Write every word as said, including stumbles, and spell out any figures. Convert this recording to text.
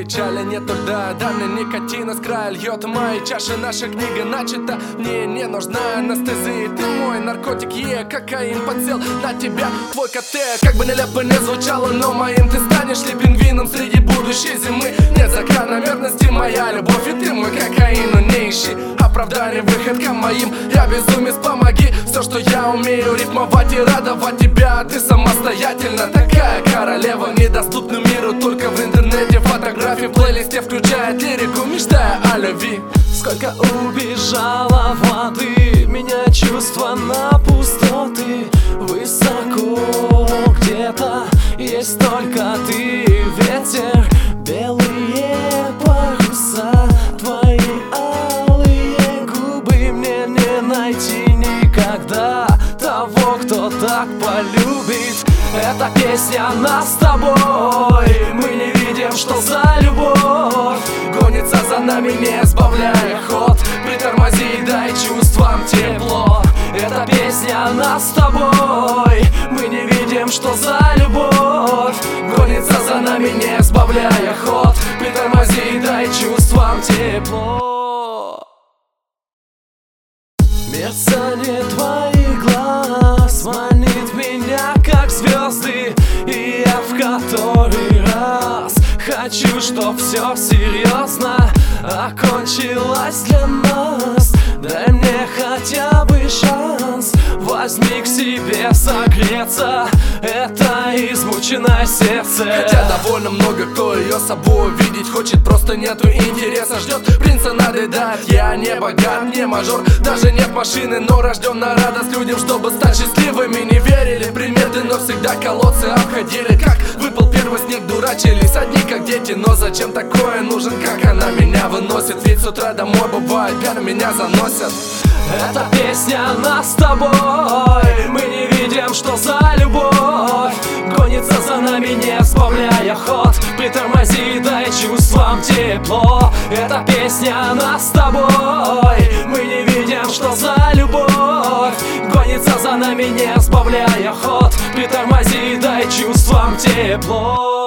печали нету льда. Дай мне никотина с края льет мои чаши. Наша книга начата, мне не нужна анестезия. Ты мой наркотик, е, кокаин подсел на тебя. Твой коте, как бы нелепо не звучало, но моим ты станешь ли пингвином среди будущей зимы. Нет закономерности, моя любовь, и ты мой кокаин, но не ищи оправдание выходкам моим. Я безумец, помоги, все, что я умею, рифмовать и радовать тебя. Ты самостоятельно такая королева, недоступна миру только в интернете. Фотографии в плейлисте включает лирику, мечтая о любви. Сколько убежало воды, меня чувства на пустоты. Высоко где-то есть только ты, ветер, белые паруса, твои алые губы. Мне не найти никогда того, кто так полюбит. Эта песня нас с тобой, мы не видим, что за любовь гонится за нами, не сбавляя ход. Притормози, дай чувствам тепло. Эта песня нас с тобой, мы не видим, что за любовь гонится за нами, не сбавляя ход. Притормози, дай чувствам тепло. Мерцание твоих глаз манит меня, как звезды, и я в который раз хочу, чтоб все серьезно окончилось для нас. Дай мне хотя бы шанс, возьми к себе согреться это измученное сердце. Хотя довольно много кто ее собой видеть хочет, просто нету интереса. Ждет принца, надоедает. Я не богат, не мажор, даже нет машины, но рожден на радость людям, чтобы стать счастливыми. Не верили в приметы, но всегда колодцы обходили. Как выпал первый снег, дурачились одни как дети. Но зачем такое нужен, как она меня выносит? Ведь с утра домой бывает пьяно, меня заносят. Эта песня нас с тобой, мы не видим, что за любовь гонится за нами, не сбавляя ход. Притормози, дай чувствам тепло. Эта песня нас с тобой, мы не видим, что за любовь гонится за нами, не сбавляя ход. Притормози, дай чувствам тепло.